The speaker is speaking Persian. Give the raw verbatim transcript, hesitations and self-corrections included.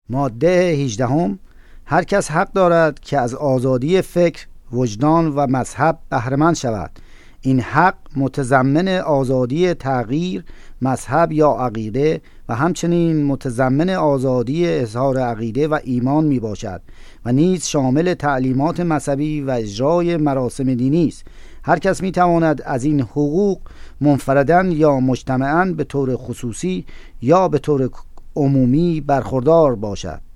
ماده هجدهم. هر کس حق دارد که از آزادی فکر، وجدان و مذهب بهره‌مند شود. این حق متضمن آزادی تغییر مذهب یا عقیده و همچنین متضمن آزادی اظهار عقیده و ایمان می باشد و نیز شامل تعلیمات مذهبی و اجرای مراسم دینی است. هر کس می تواند از این حقوق منفرداً یا مجتمعاً به طور خصوصی یا به طور عمومی برخوردار باشد.